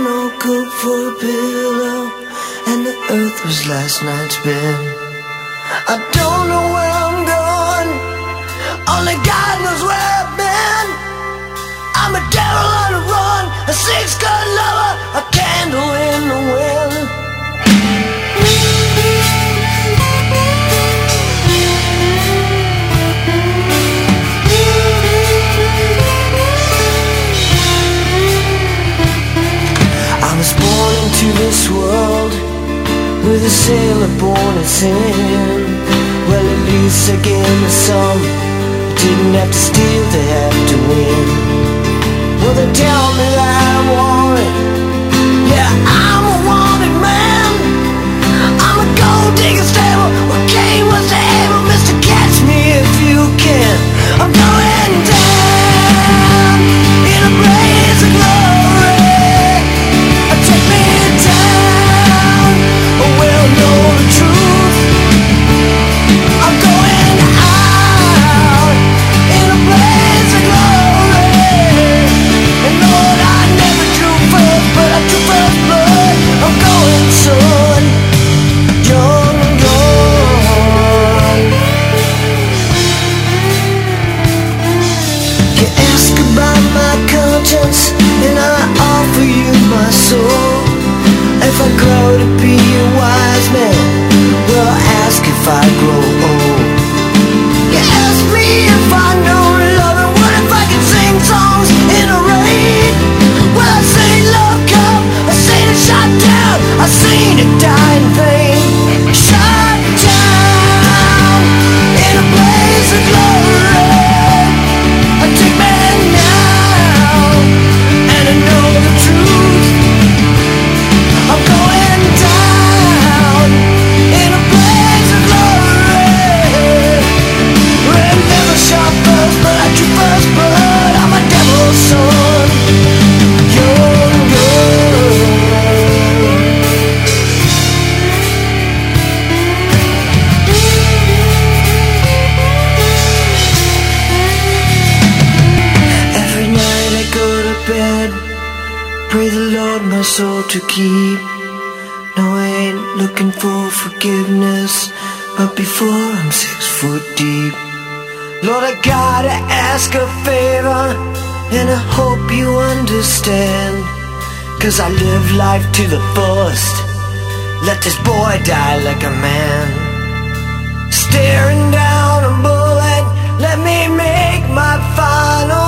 no good for a pillow, and the earth was last night's bed. I don't know where I'm going, only God knows where I've been. I'm a devil on the run, a six-gun lover, a candle in the wind. I was born into this world with a sailor born in sin. Well, at least I gave me some. Didn't have to steal, they had to win. Well, they tell me that I'm wanted. Yeah, I'm a wanted man. I'm a gold digger stable. Well, Cain was the able, Mr. Catch Me If You Can. I'm going down in a blaze of glory. Take me down, oh, well, know the truth. I'm going out in a blaze of glory. And Lord, I never drew first, but I drew first blood. I'm going, son, young and gone. You ask about my conscience, and I offer you my soul. If I grow to be a wise man, well, ask if I grow old. You ask me if I know love, and what if I can sing songs in a rain? Well, I seen love come, I seen it shot down, I seen it die in vain. Shot down in a blaze of glory. Take me now, and I know the truth. I'm going down in a blaze of glory. Red never shot first, but I drew first blood. I'm a devil's son, young girl. Every night I go to bed, pray the Lord my soul to keep. No, I ain't looking for forgiveness, but before I'm 6 foot deep. Lord, I gotta ask a favor, and I hope you understand. 'Cause I live life to the fullest. Let this boy die like a man. Staring down a bullet, let me make my final